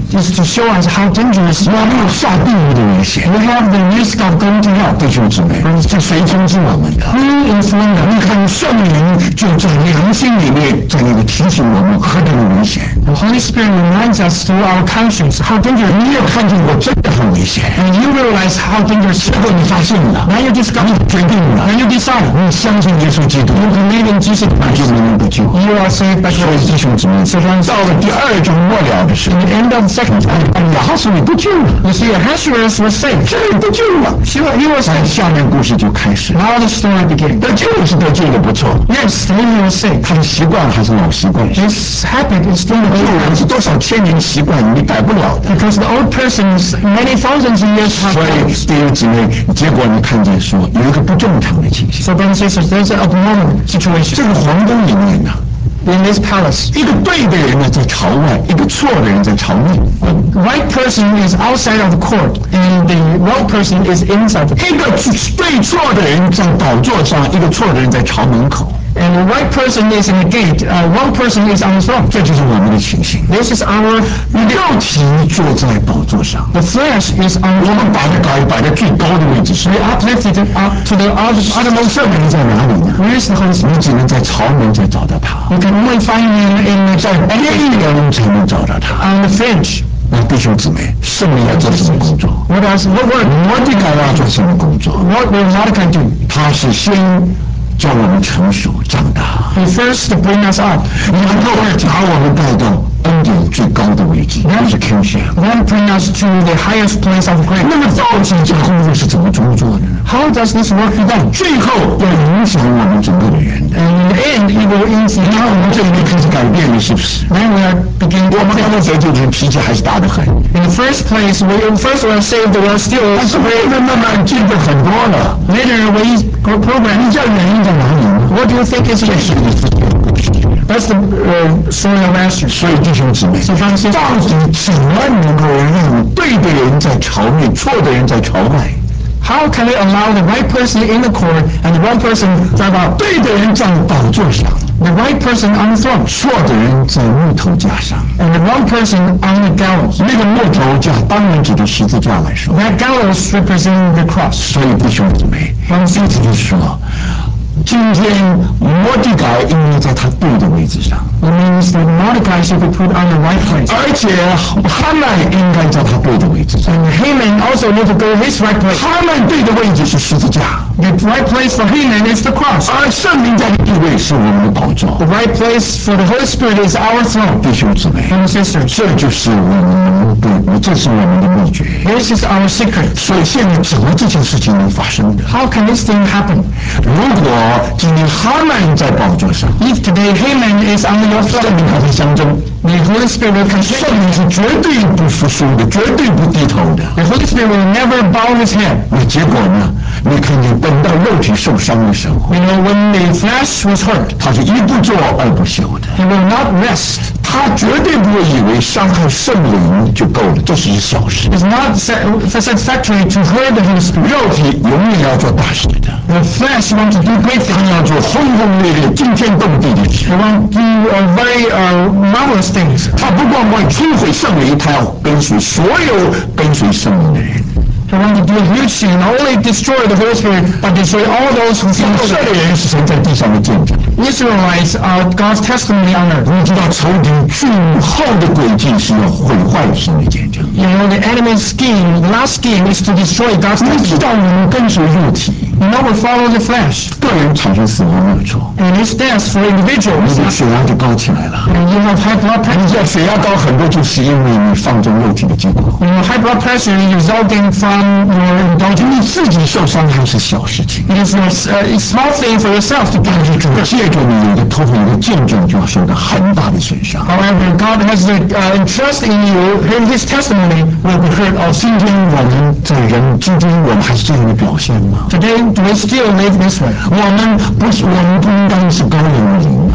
is to show us how dangerous 我们有下地狱的危险。 we have the risk of going to hell. 弟兄姊妹，是谁通知我们的？ Who informed us? 你看圣灵就在良心里面，在那个提醒我们何等的危险。 The Holy Spirit reminds us through our conscience how dangerous. 你也看见我真的很危险， And you realize how dangerous. 结果你发现了， Now you discover. 你决定了， Now you decide. 你相信耶稣基督， You believe in Jesus 那就 Christ. 没人不救。 You are saved by 所以 grace. 弟兄姊妹， So friends, 到了第二章末了的时候， at the end of the second time, 亚哈斯你不救了， you see Ahasuerus was saved. 这人不救了。 He was he was 但 saved. 下面故事就开始了。 Now the story begins. 得救是得救的不错， Yes, he was saved. 他的习惯还是老习惯。 His habit is still the 旧 old 人 one. 是多少千年习惯，你改不了的。 Because the old persons, many thousands of years have 所以 passed. 弟兄姊妹，结果你看见说有一个不正常的情形， So brothers and sisters, there's an abnormal 这 situation 个皇宫里面呢， in this palace. 一个对的人呢在朝外，一个错的人在朝内。 The right person is outside of the court, and the wrong person is inside the court. 一个对错的人在宝座上，一个错的人在朝门口。 And the right person is in the gate, uh, one person is on the throne. 这就是我们的情形。 This is our, 肉体坐在宝座上， the flesh is on 我 the 们把它摆摆在最高的位置上。 We uplifted it up to the other, uttermost 圣灵在哪里呢？ Where is the Holy Spirit? 你只能在朝门才找到他， You can only find him in 在 the 边缘才能找到他。 on the fringe. 那弟兄姊妹，圣灵要做什么工作？ What else? What work? 摩地改要做什么工作？ What will Mordecai do? 他是先叫我们成熟长大， He first to bring us up, 然后把我们带到恩典最高的位置，就是 kingship。 then bring us to the highest place of grace. 那么到底这个工作是怎么工作的呢？ How does this work be done? 最后要影响我们整个的人的。 And in the end, it will influence 那我们这里面开始改变了，是不是？ Then we are beginning 我 to 们刚 think. 刚得救的人脾气还是大得很， In the first place, we first we are saved, we are still 但是后面慢慢进步很多了。 later we grow program. 你知道原因在哪里吗？ What do you think is the 这是 issue? 你自己的故事。 That's the uh, story of Esther. 所以弟兄姊妹， So brothers and 到 sisters, 底怎么能够让对的人在朝内，错的人在朝外？ how can we allow the right person in the court and the wrong person drive out? 对的人在宝座上， The right person on the throne 错的人在木头架上。 and the wrong person on the gallows. 那个木头架当然指的十字架来说。 That gallows represents the cross. 所以弟兄姊妹， Brothers and 一直 sisters, 说，今天摩地改应该在他对的位置上， it means that Mordecai should be put on the right place. 而且哈曼应该在他对的位置上。 And Haman also need to go his right place. 哈曼对的位置是十字架， The right place for Haman is the cross. 而圣灵在的地位是我们的宝座。 The right place for the Holy Spirit is our throne. 弟兄姊妹， Brothers and sisters, 这就是我们的，这是我们的秘诀。 this is our secret. 所以现在怎么这件事情能发生的？ How can this thing happen? 如果今天哈曼在宝座上， If today Haman is on your 圣 throne, 灵还在相争， the Holy Spirit will continue. 圣灵是绝对不服输的，绝对不低头的。 The Holy Spirit will never bow his head. 那结果呢？你看见等到肉体受伤的时候， You know, when the flesh was hurt, 他是一不做二不休的。 he will not rest. 他绝对不会以为伤害圣灵就够了，这是小事。 It's not sa- satisfactory to hurt the Holy Spirit. 肉体永远要做大事的， The flesh wants to do great 他 things. 要做轰轰烈烈、惊天动地的事。 They want to do uh, very uh, marvelous things. 他不光会摧毁圣灵，他要跟随所有跟随圣灵的人。 They want to do a huge thing, not only destroy the Holy Spirit, but destroy all those who 以 follow 色 the 列人是神在地上的见证。 Israelites are God's testimony on earth. 你知道仇敌最后的轨迹是要毁坏神的见证。 You know, the enemy's scheme, the last scheme is to destroy God's 你知 testimony. 道我们跟随肉体， You know, we follow the flesh. 个人产生死亡没有错， And it's death for 你 individuals. 的血压就高起来了。 And you have high blood 你 pressure. 知道血压高很多就是因为你放纵肉体的结果。 You know, high blood pressure resulting from your indulgence. 你自己受伤害是小事情， It is a uh, small thing for yourself to 但 get 是主借着你有一个托付你的见证，就要受到很大的损伤。 However, God has the uh, interest in you, and His testimony will be heard also. 今天我们在人之间，我们还是这样的表现吗？ Today, do we still live this way? 我们不是，我们不应该是高人的灵啊！ Do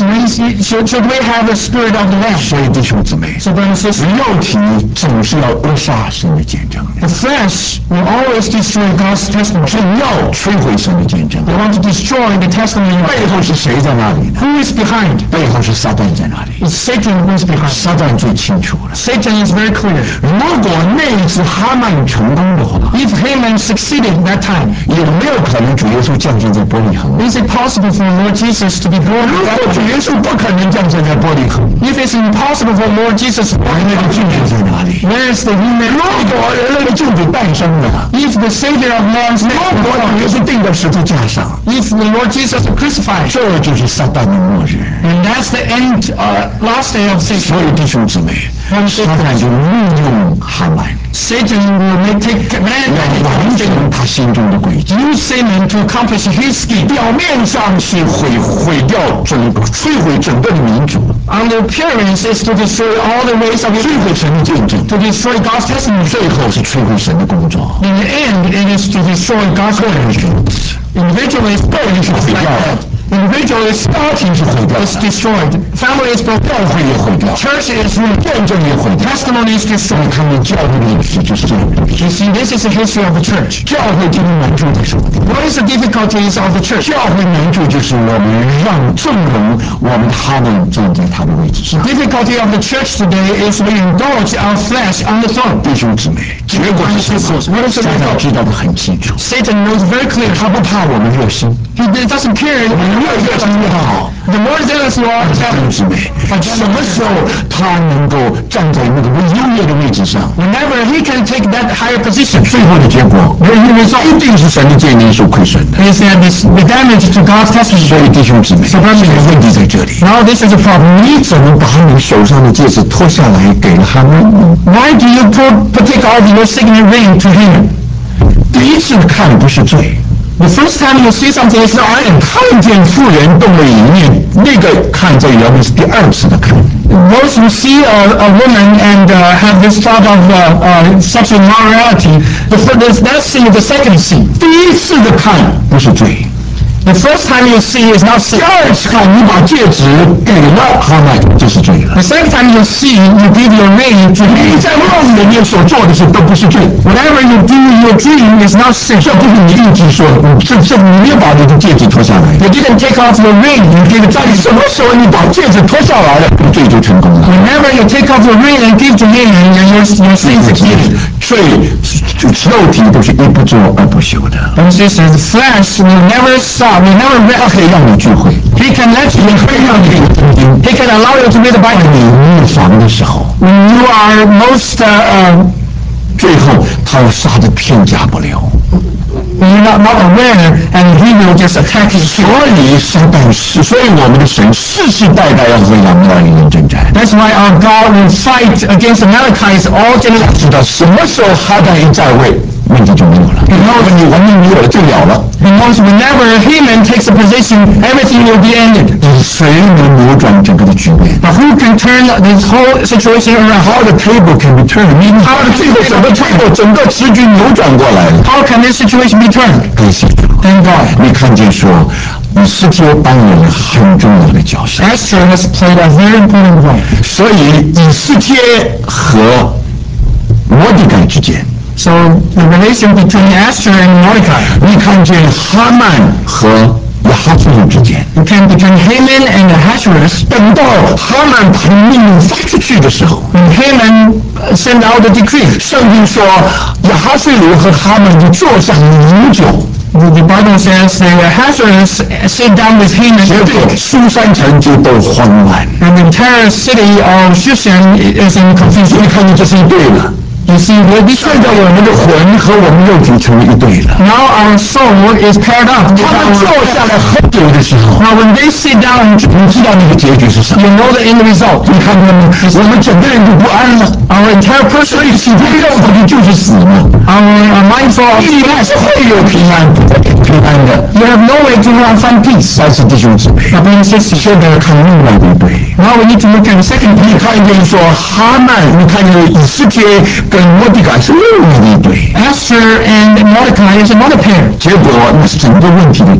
we should, should we have a spirit of the lamb? 所以弟兄姊妹， So brothers and sisters, 肉体总是要扼杀神的见证， the flesh will always destroy God's testimony. 是要摧毁神的见证。 They want to destroy the testimony. 背后是谁在那里呢？ Who is behind? 背后是撒旦在那里。 It's Satan who is behind. 撒旦最清楚了。 Satan is very clear. 如果那一次哈曼成功的话， If Haman succeeded that time, 有没有可能主耶稣降生在伯利恒？ is it possible for Lord Jesus to be born? 如果主耶稣不可能降生在伯利恒， If it's impossible for Lord Jesus, 人类的救主在哪里？ where is the human? 如果人类的救主诞生了， If the Savior of man's 如 name, 果主耶稣钉在十字架上， if the Lord Jesus was crucified, 这就是撒旦的末日。 and that's the end, uh, last day of Satan. 所以弟兄姊妹， When 撒 Satan, 旦就利用哈曼， Satan will make, take 要 advantage 完 of 成 Satan, 他心中的诡计。 use Satan to accomplish his scheme. 表面上是毁毁掉整个摧毁整个的民族， On the appearance is to destroy all the ways of 摧毁神的见证， to destroy God's testimony. 最后是摧毁神的工作。 In the end, it is to destroy God's word. Individually, it's like that. Individually, 家庭是毁掉 it's 的， destroyed. Family is 教 broken. 会也毁掉， Church is ruined. 见证也毁掉。 Testimony is 你 destroyed. 看见教会的历史就是这样的历史。 You see, this is the history of the church. 教会今天难处在什么地方？ What is the difficulties of the church? 教会难处就是我们让纵容我们他们站在他的位置上。 Difficulty of the church today is we indulge our flesh on the throne. 弟兄姊妹，结果是什么？ What is the 撒旦 result? 知道的很清楚， Satan knows very clear. 他不怕我们热心， He doesn't care. 我们越热心越好。 The more zealous you are, 弟兄姊妹，什么时候他能够站在那个优越的位置上？ whenever he can take that higher position, 最后的结果，一定是神的诫命受亏损的。 is that this, the damage to God's 所 testimony. 以弟兄姊妹，现在问题在这里。 Now this is a problem. 你怎么把你手上的戒指脱下来给了他们呢？ Why do you put, take off your signet ring to him? 第一次看不是罪， The first time you see something is not 看见妇人动了淫念，那个看在原文是第二次的看。 those who see a, a woman and uh, have this thought of uh, uh, sexual immorality, the, fir- that sin is the second sin. 第一次的看不是罪， The first time you see is not sin. 第二次看你把戒指给了哈曼，这是罪了。 The second time you see, you give your ring to 你 him. 在梦里面所做的事都不是罪， Whatever you do in your dream is not sin. 这不是你预计说的，是是你没有把你的戒指脱下来。 You didn't take off your ring, you give it to 在 him. 什么时候你把戒指脱下来了，罪就成功了。 Whenever you take off your ring and give to him, your, your, your sin is forgiven. 罪肉体都是一不做二不休的， And this is the flesh will never stop, will never 它 rest. 可以让你聚会， He can let you, 可以让你听经。 he can allow you to read the 在 Bible. 你入房的时候， When you are most, uh, uh, 最后他要杀得片甲不留。 when you're not, not aware, and he will just attack you. 所以撒旦是，所以我们的神世世代代要和亚摩利人征战。 That's why our God will fight against the Amalekites all generations. 知道什么时候哈旦一在位，问题就没有了。问题完全没有了，就了了。 Because whenever Haman takes a position, everything will be ended. 谁能扭转整个的局面 But who can turn this whole situation around? ？How the table can be turned？他的最后整个 table 整个时局扭转过来了。 How can this situation be turned? 感谢主。 Thank God. 你看见说，以斯帖扮演了很重要的角色。 Esther has played a very important role. 所以以斯帖和摩迪改之间， So the relation between Esther and Mordecai, 你看见哈曼和亚哈斯鲁之间。 you can between Haman and Ahasuerus. 等到哈曼把命令发出去的时候， When Haman uh, sent out the decree, 圣经说亚哈斯鲁和哈曼就坐下饮酒， the, the Bible says that Ahasuerus sat down with Haman 结 and 果 drink. 苏三城就都慌乱。 And the entire city of Shushan is in 所 confusion. 以看见这是一对了。 You see, we'll be 现在我们的魂和我们肉体成为一对了。 now our soul is paired up. 他们坐下来喝酒的时候， Now when they sit down, 你知道那个结局是什么？ you know the end result. 你看见吗？我们整个人就不安了。 Our entire person 所以死不肉体就是死嘛。 our, our mindful of 你还是会有平安，平安的。 you have no way to find peace. 但是弟兄姊妹， Now, brothers and sisters, 现在看另外的一对。 now we need to look at the second 你 point. 看见说哈曼，你看见以斯帖跟摩迪改是另外的一对， Esther and Mordecai is another pair. 结果那是整个问题的症结。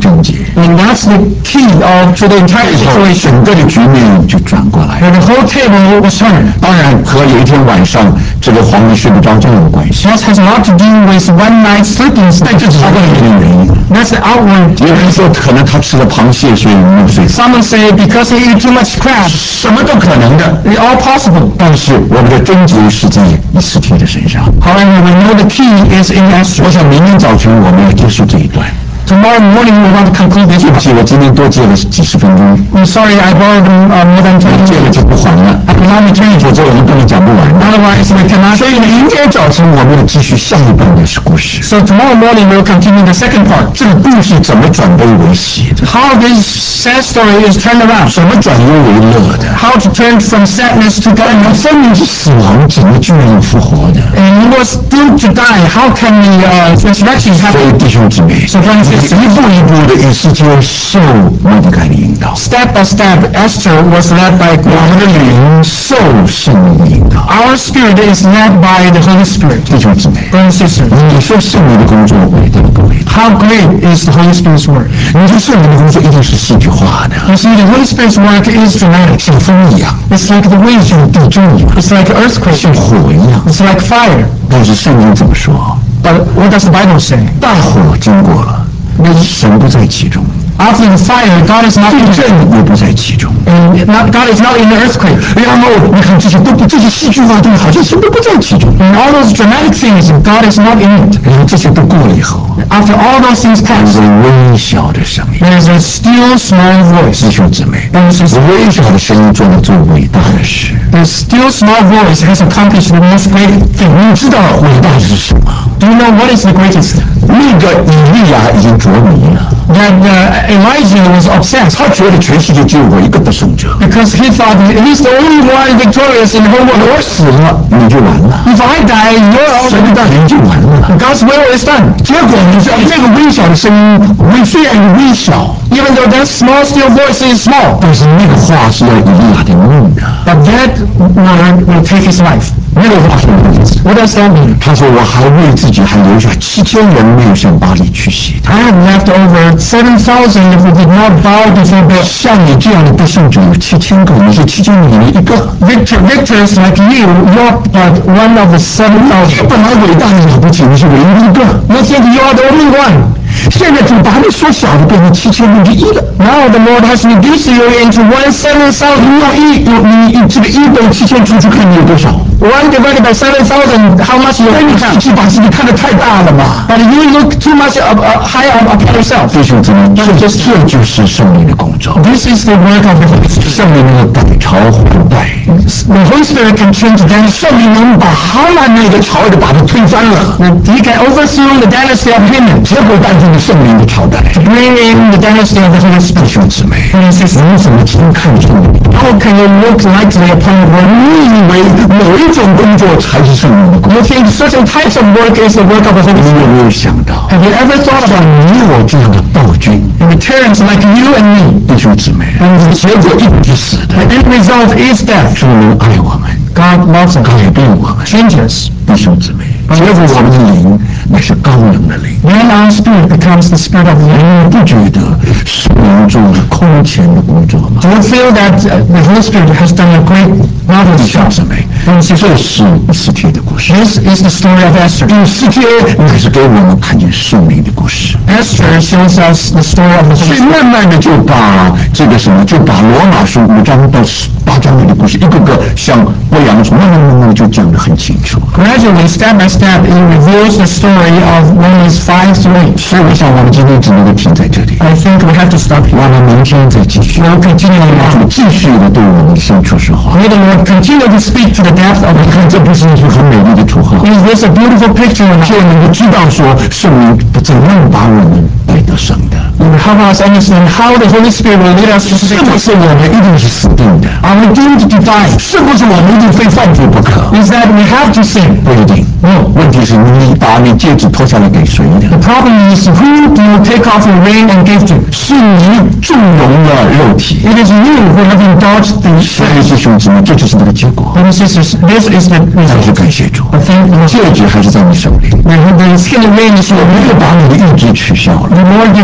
And that's the key of to the entire 最后 situation. 整个的局面就转过来。 And the whole table was turned. 当然和有一天晚上这个皇帝睡不着觉有关系， That has a lot to do with one night sleeping. 但这只是外面的原因。 That's the outward. 有人说可能他吃了螃蟹，所以没有睡着， Someone say because he eat too much crab. 什么都可能的。 It's all possible. 但是我们的终结是在以斯帖的身上。 However, we know the key is in Esther. 我想明天早晨我们要结束这一段。 Tomorrow morning we want to conclude this 对不 one. 起，我今天多借了几十分钟， I'm sorry I borrowed uh, more than 借 twenty 了 minutes. 就不还了， I cannot return 否 it. 则我们根本讲不完。 Otherwise we cannot. 所以明天早晨我们要继续下一半的是故事。 So tomorrow morning we'll continue the second part. 这个故事怎么转悲为喜的？ How this sad story is turned around. 怎么转忧为乐的？ How to turn from sadness to 我 gladness. 分明是死亡，怎么居然又复活的？ And he was doomed to die. How can the uh, resurrection 所 happen? 以弟兄姊妹， So brothers and sisters, 一步一步的以世界受摩迪盖的引导， step by step, Esther was led by 我 God. 们的灵受圣灵的引导。 Our spirit is led by the Holy Spirit. 弟兄姊妹， Brothers and sisters, 你说圣灵的工作伟大不伟大？ how great is the Holy Spirit's work? 你说圣灵的工作一定是戏剧化的， You see, the Holy Spirit's work is dramatic. 像风一样， It's like the wind, 像地震一样， it's like earthquake, 像火一样。 it's like fire. 但是圣经怎么说？ But what does the Bible say? 大火经过了，神不在其中； After the fire, God is not 地 in 震 it. 也不在其中。 And not, God is not in the earthquake. 然后你看这些都不，这些戏剧化东西好像神都不在其中。 And all those dramatic things, God is not in it. 然后这些都过了以后， After all those things 有 pass, 个微小的声音， there is a still small voice. 弟兄姊妹， Brothers and sisters, 微小的声音做了最伟大的事。 the still small voice has accomplished the most great thing. 你知道伟大是什么？ Do you know what is the greatest? 那个以利亚已经着迷了， That uh, Elijah was obsessed 他觉得全世界只有我一个得胜者， because he thought he's the only one victorious in the whole world. 我死了你就完了， If I die, you're 神 all 的人就完了。 God's will is done. 结果你知道这个微小的声音，微虽然微小， Even though that small still voice is small, 但是那个话是要以利亚的命的。 but that word will take his life. 那个话什么意思？ What does that mean? 他说我还为自己还留下七千人没有向巴黎去洗的。 I have left over seven thousand who did not bow before Baal. 像你这样的得胜者有七千个，你是七千里面一个。 Victor, victors like you, you're but one of the seven 这 thousand. 本来伟大的了不起，你是唯一一个。 You think you are the only one. 现在主把你缩小的变成七千分之一了。 Now the Lord has reduced you into one seven 你 thousand. 要一，你你这个一被七千除出看你有多少？ One divided by seven thousand, how much you 哎，你自 have? 己把自己看得太大了嘛。 But you look too much up, uh, high up upon yourself. 弟兄姊妹，这这这就是圣灵的工作。 This is the work of the Holy Spirit. 圣灵能够改朝换代， The Holy Spirit can change dynasty. 圣灵能把哈曼那个朝代把它推翻了， He can overthrow the dynasty of Haman, 结果诞生了圣灵的朝代。 bring in the dynasty of the Holy 弟 Spirit. 兄姊妹， And he says, 你怎么轻看圣灵？ how can you look lightly upon the word? 你以为某一种工作才是圣灵的工作？ You think certain types of work is the work of the Holy 你 Spirit. 有没有想到， Have you ever thought 像 about 你我这样的暴君， returns like you and me? 弟兄姊妹，结果一定是死的。 The end result is death. 圣灵爱我们， God loves us, 改变我们， changes. 弟兄姊妹，结果我们的灵乃是高冷的灵。 Then our spirit becomes the spirit of the Lord. 你不觉得圣灵做了空前的工作吗？ Do you feel that uh, the Holy Spirit has done a great, 弟 marvelous 兄 job? 姊妹， And 这 so 是以斯帖的故事。 this is the story of Esther. 以斯帖乃是给我们看见圣灵的故事。 Esther shows us the story of the 所 Holy 以 Spirit. 慢慢的就把这个什么，就把罗马书五章到十八章里的故事，一个个像剥洋葱，慢慢慢慢就讲得很清楚。 Gradually, step by step, it reveals the story of Romans five to eight. 所以我想我们今天只能够停在这里， I think we have to stop here. 我们明天再继续， We'll continue 主 on. 继续的对我们的深处说话。 May the Lord continue to speak to the depth of 你 the 看，这不是一幅很美丽的图画， Is this a beautiful picture or 就 not? 能够知道说圣灵怎样把我们带得胜的。 It will help us understand how the Holy Spirit will lead us to 是 victory. 不是我们一定是死定的？ Are we doomed to die? 是不是我们一定非犯罪不可？ Is that we have to sin? 不一定。 No. 问题是你把你戒指脱下来给谁的？ The problem is who do you take off your ring and give to? 是你纵容了肉体。 It is you who have indulged the 所以 flesh. 弟兄姊妹，这就是那个结果。 Brothers and sisters, this is the 但是 result. 感谢主， But thank the Lord. 戒指还是在你手里。 The skin ring is 我 your 没有把你的意志取消了， The Lord did not uh,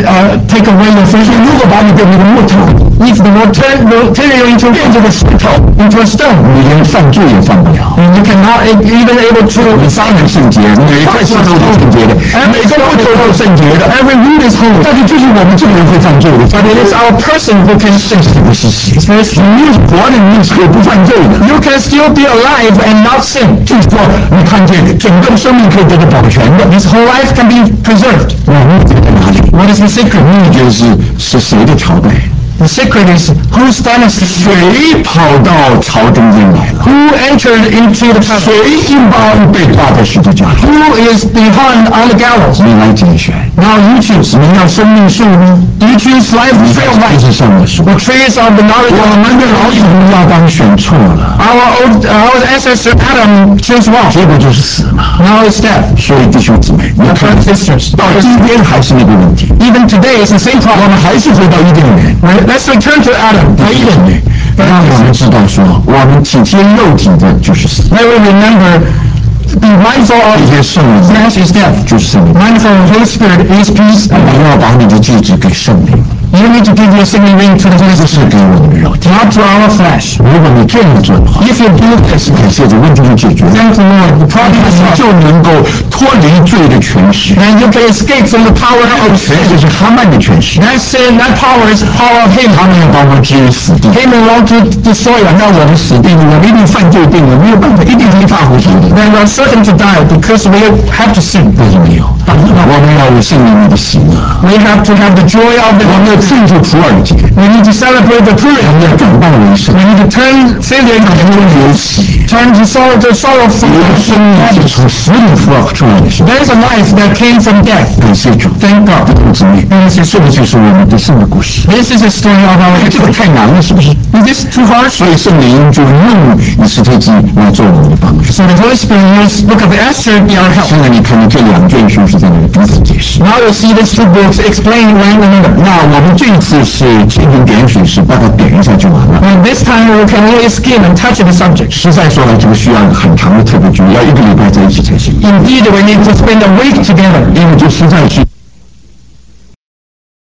uh, take away your faith. 如果把你变成个木头， If the Lord turn, will turn you into, into the stone, into a stone, 你连犯罪也犯不了。 and you cannot even able to. 你当然圣洁，每块石头都圣洁的，每个木头都圣洁的。 Every wood is holy. 但是就是我们这个人会犯罪的， But it is our person who can sin. 不是死。 It's very true. 你活的你是可以不犯罪的。 You can still be alive and not sin. 就是说，你看见整个生命可以得到保全的。 His whole life can be preserved. 我们在哪里？ What is the secret? 秘诀是是谁的朝代？ The secret is whose dynasty? 谁跑到朝中间来了？ Who entered into the palace? 谁应当被挂在十字架上？ Who is behind on the gallows? 你来拣选。 Now you choose. 你要生命树呢？ Do you choose life or tree of 这 life? 是上的树。 The trees of the knowledge 我 of 们的老祖宗亚当选错了， our old, our ancestor Adam chose wrong. 结果就是死嘛。 Now it's death. 所以弟兄姊妹，你 My 看 brothers and sisters, 到今天还是那个问题， even today it's the same 我 problem. 们还是回到伊甸园。 Right? Let's return to Adam. 伊甸园让我们知道说，我们体贴肉体的就是死， Let me remember, be mindful 体 of 贴圣灵 flesh is death. 就是生命。 Mindful of Holy Spirit is peace. 你要把你的戒指给圣灵， You need to give your singing ring to the Holy 不 Spirit, 是给我们的肉体。 not to our flesh. 如果你这样做的话， If you do this, 感谢主，问题就解决了， thank the Lord. The problem is 你 solved. 就能够脱离罪的权势。 And you can escape from the power of 权 sin. 势是哈曼的权势， That sin, that power is the power of him. 他们要把我们置于死地。 Him alone to destroy us. 那我们死定了，我们一定犯罪定了，没有办法，一定一塌糊涂的。 Then we're certain to die because we have to sin. 但是没有，我们要有圣灵的喜乐， We have to have the joy of 我们 the 要庆祝普尔节， We need to celebrate the 我 Purim. 们要转败为胜， We need to turn failure into 有喜， turn to sorrow to sorrowful. 有生命是从死里复活出来的生命。 There is a life that came from death. 感谢主， Thank God. 弟兄姊妹，这个就是我们的圣的故事。 This is the story of our 这个 history. 太难了，是不是？ Is this too harsh? 所以圣灵就用以斯帖记来做我们的帮助。 So the Holy Spirit used Book of Esther be our help. 现在你看到这两卷书是在那里彼此解释。 Now you see these two books explain one another. 那我们这一次是蜻蜓点水，是把它点一下就完了。 And this time we can only skim and touch the subject. 实在说来，这个需要很长的特别局，要一个礼拜在一起才行， Indeed, we need to spend a week together. 因为这实在是。